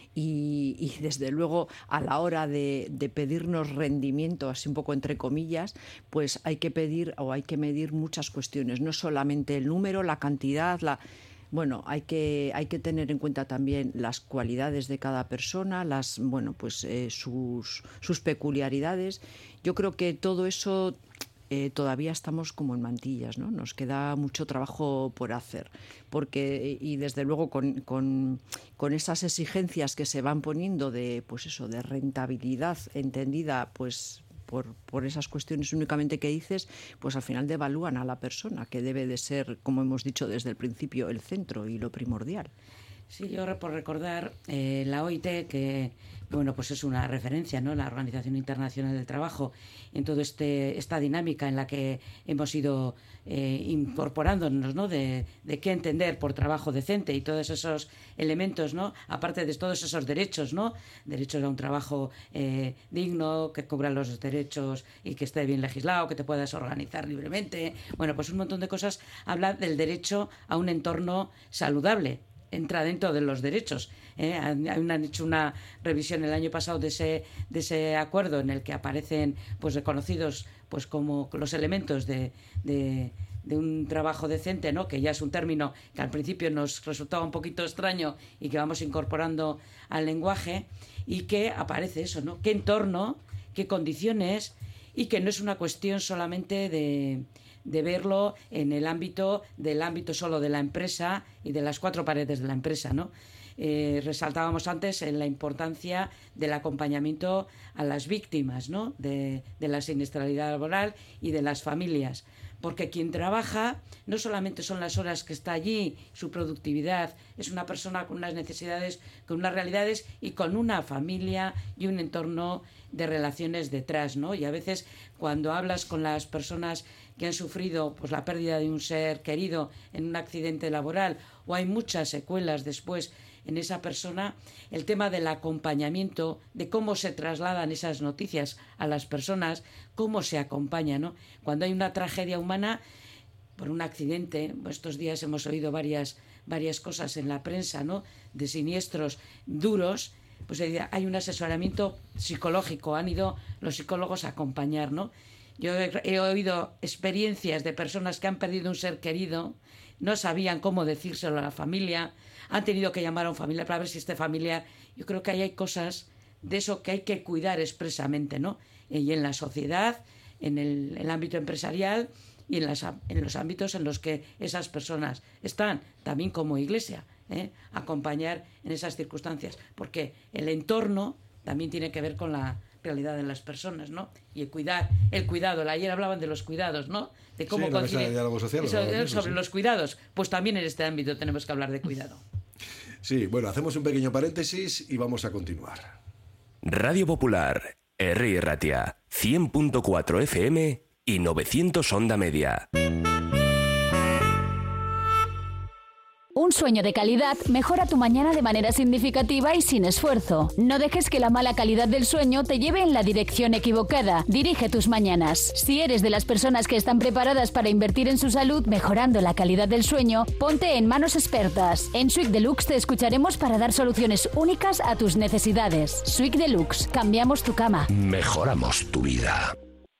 y, y desde luego a la hora de, de pedirnos rendimiento, así un poco entre comillas, pues hay que pedir o hay que medir muchas cuestiones, no solamente el número, la cantidad, la... Bueno, hay que, hay que tener en cuenta también las cualidades de cada persona, las, bueno, pues eh, sus, sus peculiaridades. Yo creo que todo eso eh, todavía estamos como en mantillas, ¿no? Nos queda mucho trabajo por hacer, porque y desde luego con, con, con esas exigencias que se van poniendo de, pues eso, de rentabilidad entendida, pues Por, por esas cuestiones únicamente que dices, pues al final devalúan a la persona, que debe de ser, como hemos dicho desde el principio, el centro y lo primordial. Sí, yo por recordar eh, la O I T, que bueno, pues es una referencia, ¿no? La Organización Internacional del Trabajo, en toda este, esta dinámica en la que hemos ido eh, incorporándonos, ¿no? De, de qué entender por trabajo decente y todos esos elementos, ¿no? Aparte de todos esos derechos, ¿no? Derechos a un trabajo eh, digno, que cubra los derechos y que esté bien legislado, que te puedas organizar libremente. Bueno, pues un montón de cosas. Habla del derecho a un entorno saludable. Entra dentro de los derechos. ¿eh? Han, han hecho una revisión el año pasado de ese, de ese acuerdo en el que aparecen pues reconocidos pues como los elementos de, de, de un trabajo decente, ¿no? Que ya es un término que al principio nos resultaba un poquito extraño y que vamos incorporando al lenguaje, y que aparece eso, ¿no? Qué entorno, qué condiciones, y que no es una cuestión solamente de... de verlo en el ámbito del ámbito solo de la empresa y de las cuatro paredes de la empresa, ¿no? Eh, resaltábamos antes en la importancia del acompañamiento a las víctimas, ¿no? de, de la siniestralidad laboral y de las familias, porque quien trabaja no solamente son las horas que está allí, su productividad, es una persona con unas necesidades, con unas realidades y con una familia y un entorno de relaciones detrás, ¿no? Y a veces cuando hablas con las personas que han sufrido pues la pérdida de un ser querido en un accidente laboral, o hay muchas secuelas después en esa persona, el tema del acompañamiento, de cómo se trasladan esas noticias a las personas, cómo se acompaña, ¿no? Cuando hay una tragedia humana por un accidente, estos días hemos oído varias, varias cosas en la prensa, ¿no? De siniestros duros, pues hay un asesoramiento psicológico, han ido los psicólogos a acompañar, ¿no? Yo he, he oído experiencias de personas que han perdido un ser querido, no sabían cómo decírselo a la familia, han tenido que llamar a un familiar para ver si este familiar... Yo creo que ahí hay cosas de eso que hay que cuidar expresamente, ¿no? Y en la sociedad, en el, el ámbito empresarial y en, las, en los ámbitos en los que esas personas están, también como iglesia, ¿eh? Acompañar en esas circunstancias, porque el entorno también tiene que ver con la realidad de las personas, ¿no? Y el cuidar, el cuidado, ayer hablaban de los cuidados, ¿no? De cómo sí, conciliar el diálogo social, eso, mismo, sobre sí. Los cuidados, pues también en este ámbito tenemos que hablar de cuidado. Sí, bueno, hacemos un pequeño paréntesis y vamos a continuar. Radio Popular, Herri Ratia, cien punto cuatro F M y novecientos onda media. Un sueño de calidad mejora tu mañana de manera significativa y sin esfuerzo. No dejes que la mala calidad del sueño te lleve en la dirección equivocada. Dirige tus mañanas. Si eres de las personas que están preparadas para invertir en su salud mejorando la calidad del sueño, ponte en manos expertas. En Suic Deluxe te escucharemos para dar soluciones únicas a tus necesidades. Suic Deluxe, cambiamos tu cama. Mejoramos tu vida.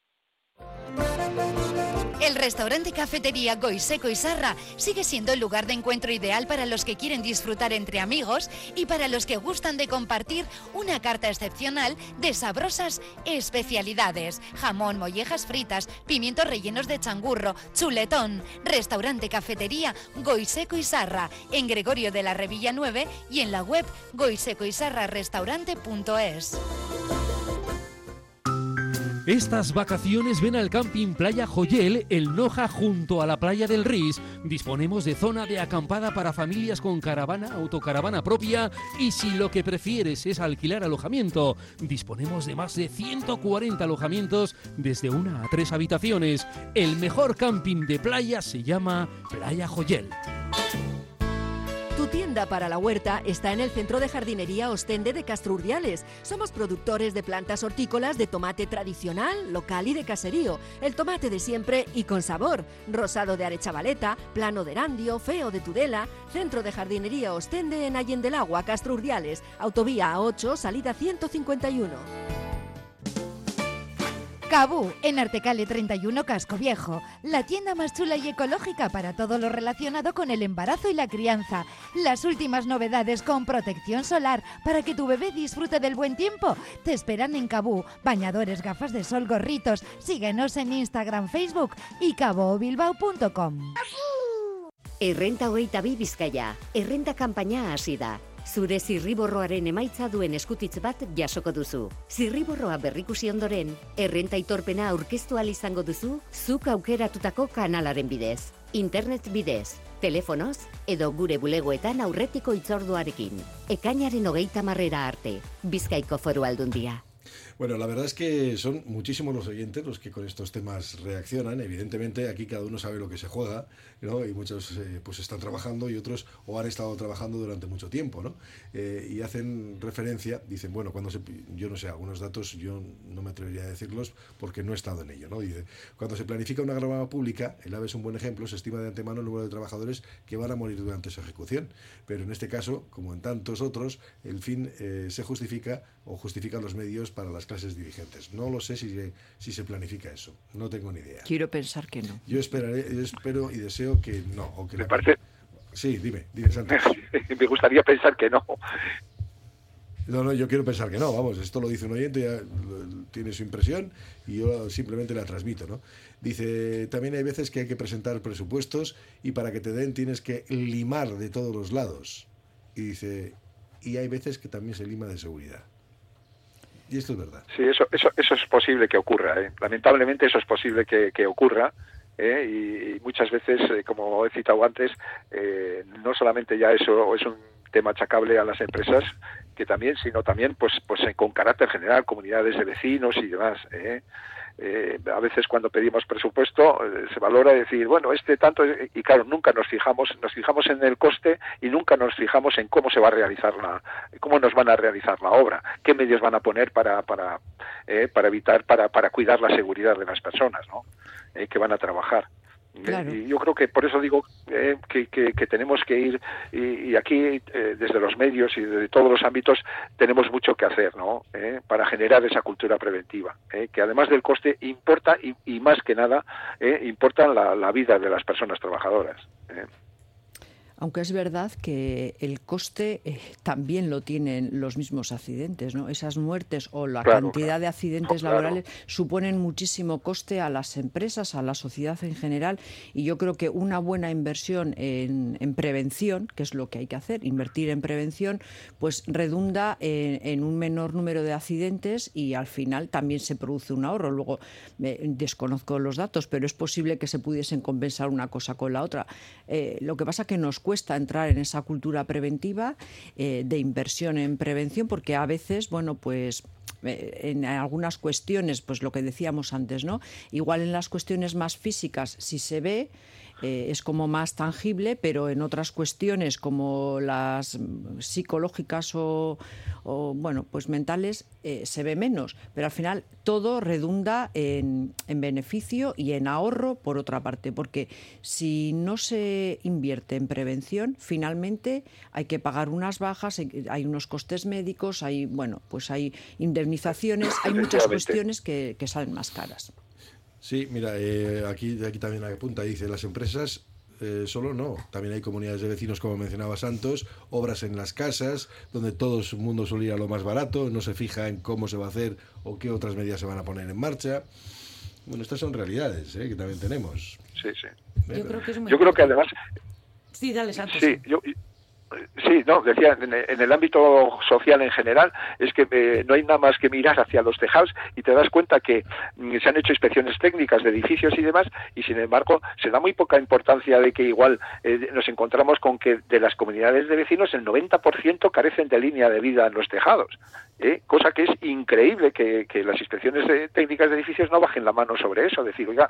El restaurante Cafetería Goiseco y Sarra sigue siendo el lugar de encuentro ideal para los que quieren disfrutar entre amigos y para los que gustan de compartir una carta excepcional de sabrosas especialidades. Jamón, mollejas fritas, pimientos rellenos de changurro, chuletón. Restaurante Cafetería Goiseco y Sarra en Gregorio de la Revilla nueve y en la web goiseco y sarra restaurante punto es. Estas vacaciones ven al Camping Playa Joyel, el Noja, junto a la playa del Ris. Disponemos de zona de acampada para familias con caravana, autocaravana propia y si lo que prefieres es alquilar alojamiento, disponemos de más de ciento cuarenta alojamientos desde una a tres habitaciones. El mejor camping de playa se llama Playa Joyel. Tu tienda para la huerta está en el Centro de Jardinería Ostende de Castro Urdiales. Somos productores de plantas hortícolas de tomate tradicional, local y de caserío. El tomate de siempre y con sabor. Rosado de Arechavaleta, plano de Erandio, feo de Tudela. Centro de Jardinería Ostende en Allende del Agua, Castro Urdiales. Autovía A ocho, salida ciento cincuenta y uno. Cabú, en Artecale treinta y uno Casco Viejo, la tienda más chula y ecológica para todo lo relacionado con el embarazo y la crianza. Las últimas novedades con protección solar para que tu bebé disfrute del buen tiempo. Te esperan en Cabú, bañadores, gafas de sol, gorritos. Síguenos en Instagram, Facebook y cabobilbao punto com. Errenta hogeita bi Bizkaia, errenta kanpaina hasi da. Zure zirriborroaren emaitza duen eskutitz bat jasoko duzu. Zirriborroa berrikusi ondoren, errenta aitorpena aurkeztu ahal izango duzu, zuk aukeratutako kanalaren bidez. Internet bidez, telefonoz, edo gure bulegoetan aurretiko hitzorduarekin. Ekainaren hogeita marrera arte, Bizkaiko Foru Aldundia. Bueno, la verdad es que son muchísimos los oyentes los que con estos temas reaccionan. Evidentemente aquí cada uno sabe lo que se juega, ¿no? Y muchos eh, pues están trabajando y otros o han estado trabajando durante mucho tiempo, ¿no? Eh, y hacen referencia, dicen, bueno, cuando se, yo no sé, algunos datos yo no me atrevería a decirlos porque no he estado en ello, ¿no? Dice, cuando se planifica una grabada pública, el AVE es un buen ejemplo, se estima de antemano el número de trabajadores que van a morir durante su ejecución, pero en este caso, como en tantos otros, el fin eh, se justifica o justifican los medios para las clases dirigentes. No lo sé si se, si se planifica eso, no tengo ni idea. Quiero pensar que no. Yo esperaré, yo espero y deseo que no. O que Me la... parece... Sí, dime, dime, Santos. Me gustaría pensar que no. No, no, yo quiero pensar que no, vamos, esto lo dice un oyente, ya tiene su impresión y yo simplemente la transmito, ¿no? Dice, también hay veces que hay que presentar presupuestos y para que te den tienes que limar de todos los lados. Y dice, y hay veces que también se lima de seguridad. Y esto es verdad. Sí, eso, eso, eso es posible que ocurra, ¿eh? Lamentablemente eso es posible que, que ocurra, ¿eh? y, y muchas veces, eh, como he citado antes, eh, no solamente ya eso es un tema achacable a las empresas, que también, sino también pues, pues con carácter general, comunidades de vecinos y demás, ¿eh? Eh, a veces cuando pedimos presupuesto eh, se valora decir, bueno, este tanto, y claro, nunca nos fijamos, nos fijamos en el coste y nunca nos fijamos en cómo se va a realizar la, cómo nos van a realizar la obra, qué medios van a poner para, para, eh, para evitar, para, para cuidar la seguridad de las personas, ¿no? Eh, que van a trabajar. Claro. Y yo creo que por eso digo eh, que, que, que tenemos que ir y, y aquí eh, desde los medios y desde todos los ámbitos tenemos mucho que hacer, ¿no? Eh, para generar esa cultura preventiva, eh, que además del coste importa y, y más que nada eh, importa la, la vida de las personas trabajadoras. Eh. Aunque es verdad que el coste eh, también lo tienen los mismos accidentes, ¿no? Esas muertes o la claro, cantidad claro. de accidentes oh, laborales claro. suponen muchísimo coste a las empresas, a la sociedad en general, y yo creo que una buena inversión en, en prevención, que es lo que hay que hacer, invertir en prevención, pues redunda en, en un menor número de accidentes y al final también se produce un ahorro. Luego eh, desconozco los datos, pero es posible que se pudiesen compensar una cosa con la otra. Eh, lo que pasa que nos cuesta entrar en esa cultura preventiva eh, de inversión en prevención, porque a veces, bueno, pues eh, en algunas cuestiones, pues lo que decíamos antes, ¿no? Igual en las cuestiones más físicas, si se ve, eh, es como más tangible, pero en otras cuestiones como las psicológicas o, o bueno, pues mentales eh, se ve menos. Pero al final todo redunda en, en beneficio y en ahorro por otra parte, porque si no se invierte en prevención, finalmente hay que pagar unas bajas, hay unos costes médicos, hay, bueno, pues hay indemnizaciones, hay muchas cuestiones que, que salen más caras. Sí, mira, eh, aquí, aquí también apunta, dice, las empresas eh, solo no, también hay comunidades de vecinos, como mencionaba Santos, obras en las casas, donde todo el mundo suele ir a lo más barato, no se fija en cómo se va a hacer o qué otras medidas se van a poner en marcha. Bueno, estas son realidades eh, que también tenemos. Sí, sí. Yo creo que es muy Yo creo que además... Sí, dale, Santos. Sí, yo... Sí, no, decía, en, en el ámbito social en general, es que eh, no hay nada más que mirar hacia los tejados y te das cuenta que mm, se han hecho inspecciones técnicas de edificios y demás, y sin embargo se da muy poca importancia de que igual eh, nos encontramos con que de las comunidades de vecinos el noventa por ciento carecen de línea de vida en los tejados, ¿eh? Cosa que es increíble que, que las inspecciones de, técnicas de edificios no bajen la mano sobre eso, decir, oiga,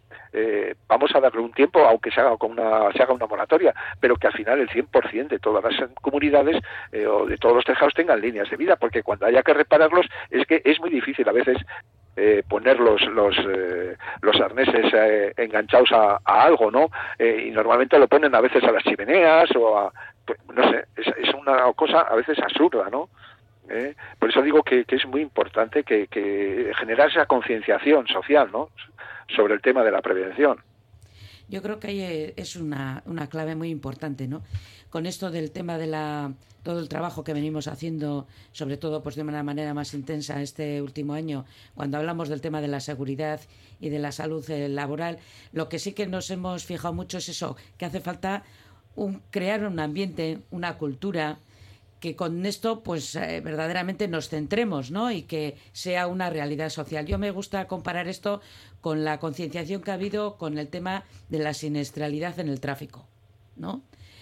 Eh, vamos a darle un tiempo, aunque se haga con una se haga una moratoria, pero que al final el cien por ciento de todas las comunidades eh, o de todos los tejados tengan líneas de vida, porque cuando haya que repararlos es que es muy difícil a veces eh, poner los los, eh, los arneses eh, enganchados a, a algo, ¿no? Eh, y normalmente lo ponen a veces a las chimeneas o a, pues, no sé, es, es una cosa a veces absurda, ¿no? ¿Eh? Por eso digo que, que es muy importante que, que generar esa concienciación social, ¿no?, sobre el tema de la prevención. Yo creo que ahí es una, una clave muy importante, ¿no? Con esto del tema de la todo el trabajo que venimos haciendo, sobre todo pues de una manera más intensa este último año, cuando hablamos del tema de la seguridad y de la salud eh, laboral, lo que sí que nos hemos fijado mucho es eso, que hace falta un, crear un ambiente, una cultura, que con esto pues eh, verdaderamente nos centremos, ¿no?, y que sea una realidad social. Yo me gusta comparar esto con la concienciación que ha habido con el tema de la siniestralidad en el tráfico, ¿no?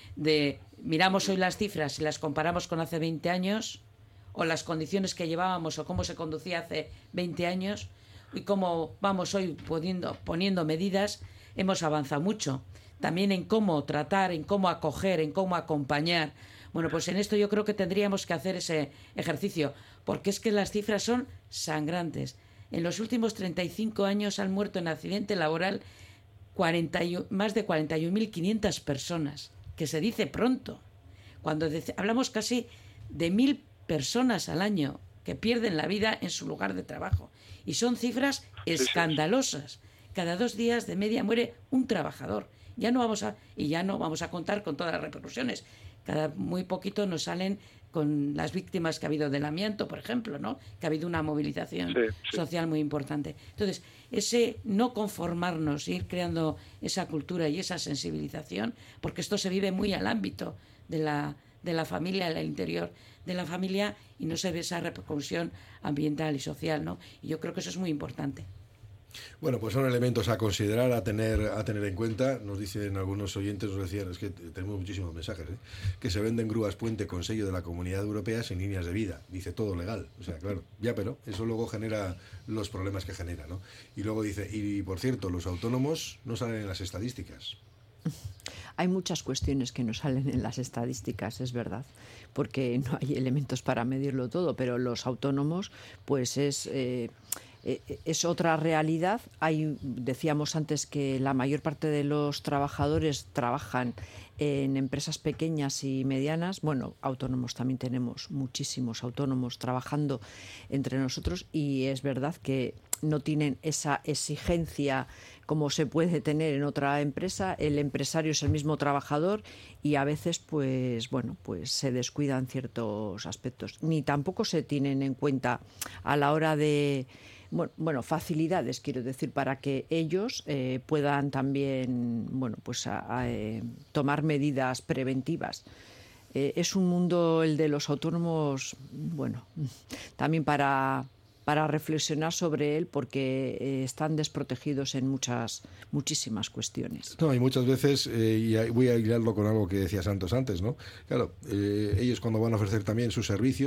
De miramos hoy las cifras y las comparamos con hace veinte años, o las condiciones que llevábamos o cómo se conducía hace veinte años, y cómo vamos hoy poniendo, poniendo medidas, hemos avanzado mucho. También en cómo tratar, en cómo acoger, en cómo acompañar. Bueno, pues en esto yo creo que tendríamos que hacer ese ejercicio, porque es que las cifras son sangrantes. En los últimos treinta y cinco años han muerto en accidente laboral cuarenta y uno, más de cuarenta y una mil quinientas personas, que se dice pronto. Cuando de, hablamos casi de mil personas al año que pierden la vida en su lugar de trabajo. Y son cifras escandalosas. Cada dos días de media muere un trabajador. Ya no vamos a, y ya no vamos a contar con todas las repercusiones. Cada muy poquito nos salen con las víctimas que ha habido del amianto, por ejemplo, ¿no?, que ha habido una movilización sí, sí. social muy importante. Entonces, ese no conformarnos, ir creando esa cultura y esa sensibilización, porque esto se vive muy al ámbito de la, de la familia, al interior de la familia, y no se ve esa repercusión ambiental y social, ¿no? Y yo creo que eso es muy importante. Bueno, pues son elementos a considerar, a tener a tener en cuenta. Nos dicen algunos oyentes, nos decían, es que tenemos muchísimos mensajes, ¿eh?, que se venden grúas puente con sello de la Comunidad Europea sin líneas de vida. Dice todo legal. O sea, claro, ya, pero eso luego genera los problemas que genera, ¿no? Y luego dice, y por cierto, los autónomos no salen en las estadísticas. Hay muchas cuestiones que no salen en las estadísticas, es verdad, porque no hay elementos para medirlo todo, pero los autónomos, pues es... Eh, es otra realidad. Hay, decíamos antes que la mayor parte de los trabajadores trabajan en empresas pequeñas y medianas. Bueno, autónomos también tenemos muchísimos autónomos trabajando entre nosotros, y es verdad que no tienen esa exigencia como se puede tener en otra empresa. El empresario es el mismo trabajador y a veces pues bueno, pues se descuidan ciertos aspectos, ni tampoco se tienen en cuenta a la hora de Bueno, bueno, facilidades, quiero decir, para que ellos eh, puedan también, bueno, pues a, a, eh, tomar medidas preventivas. Eh, es un mundo, el de los autónomos, bueno, también para, para reflexionar sobre él, porque eh, están desprotegidos en muchas, muchísimas cuestiones. No, y muchas veces, eh, y voy a hilarlo con algo que decía Santos antes, ¿no? Claro, eh, ellos cuando van a ofrecer también sus servicios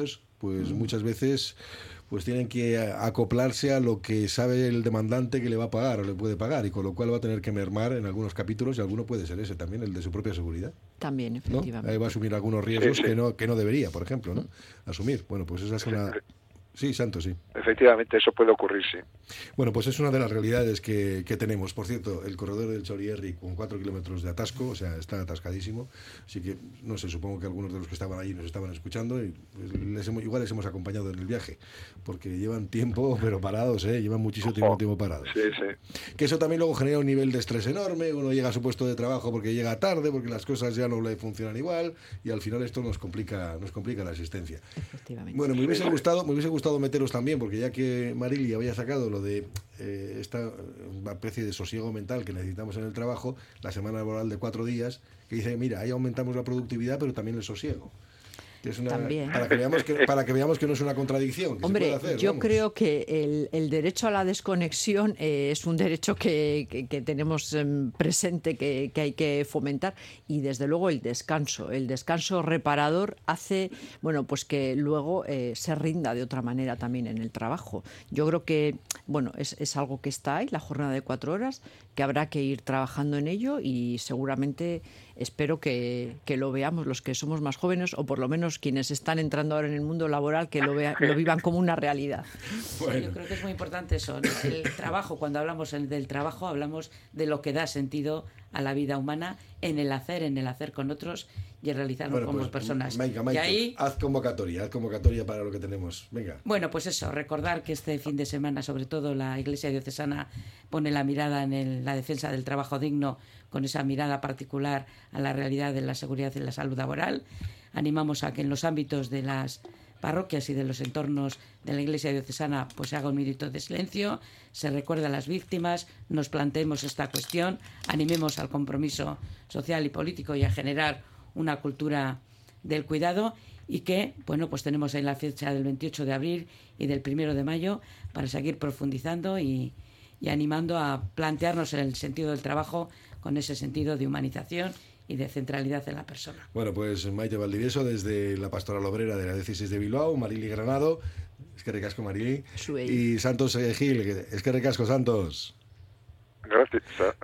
pues muchas veces pues tienen que acoplarse a lo que sabe el demandante que le va a pagar o le puede pagar, y con lo cual va a tener que mermar en algunos capítulos, y alguno puede ser ese también, el de su propia seguridad. También, efectivamente. ¿No? Ahí va a asumir algunos riesgos Sí, sí. que no que no debería, por ejemplo, ¿no? Asumir. Bueno, pues esa es una... Sí, Santos, sí. Efectivamente, eso puede ocurrir, sí. Bueno, pues es una de las realidades que, que tenemos. Por cierto, el corredor del Chorierri con cuatro kilómetros de atasco, o sea, está atascadísimo. Así que, no sé, supongo que algunos de los que estaban allí nos estaban escuchando y pues, les hemos, igual les hemos acompañado en el viaje, porque llevan tiempo, pero parados, ¿eh? Llevan muchísimo tiempo, tiempo parados. Sí, sí. Que eso también luego genera un nivel de estrés enorme, uno llega a su puesto de trabajo porque llega tarde, porque las cosas ya no le funcionan igual, y al final esto nos complica, nos complica la asistencia. Efectivamente. Bueno, me hubiese gustado, me hubiese gustado meteros también, porque ya que Marili había sacado lo de eh, esta especie de sosiego mental que necesitamos en el trabajo, la semana laboral de cuatro días, que dice, mira, ahí aumentamos la productividad, pero también el sosiego. Que es una, También. Para que, veamos que, para que veamos que no es una contradicción. Que Hombre, se puede hacer, yo vamos. creo que el, el derecho a la desconexión eh, es un derecho que, que, que tenemos eh, presente, que, que hay que fomentar, y desde luego el descanso. El descanso reparador hace, bueno, pues que luego eh, se rinda de otra manera también en el trabajo. Yo creo que, bueno, es, es algo que está ahí, la jornada de cuatro horas, que habrá que ir trabajando en ello, y seguramente espero que, que lo veamos los que somos más jóvenes, o por lo menos quienes están entrando ahora en el mundo laboral, que lo, vean, lo vivan como una realidad. Bueno. Sí, yo creo que es muy importante eso. El trabajo, cuando hablamos del trabajo, hablamos de lo que da sentido a la vida humana en el hacer, en el hacer con otros y en realizarlo bueno, como pues, personas. Maika, Maika, y ahí, haz convocatoria, haz convocatoria para lo que tenemos. Venga. Bueno, pues eso, recordar que este fin de semana, sobre todo, la Iglesia Diocesana pone la mirada en el, la defensa del trabajo digno, con esa mirada particular a la realidad de la seguridad y la salud laboral. Animamos a que en los ámbitos de las parroquias y de los entornos de la Iglesia Diocesana pues se haga un minuto de silencio, se recuerde a las víctimas, nos planteemos esta cuestión, animemos al compromiso social y político y a generar una cultura del cuidado, y que, bueno, pues tenemos ahí la fecha del veintiocho de abril y del primero de mayo para seguir profundizando y, y animando a plantearnos en el sentido del trabajo con ese sentido de humanización y de centralidad en la persona. Bueno, pues Maite Valdivieso, desde la Pastoral Obrera de la Diócesis de Bilbao, Marili Granado, es que recasco Marili, y Santos eh, Gil, es que recasco Santos. Gracias,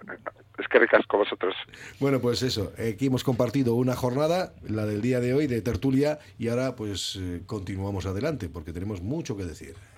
es que recasco vosotros. Bueno, pues eso, aquí hemos compartido una jornada, la del día de hoy, de tertulia, y ahora pues eh, continuamos adelante, porque tenemos mucho que decir.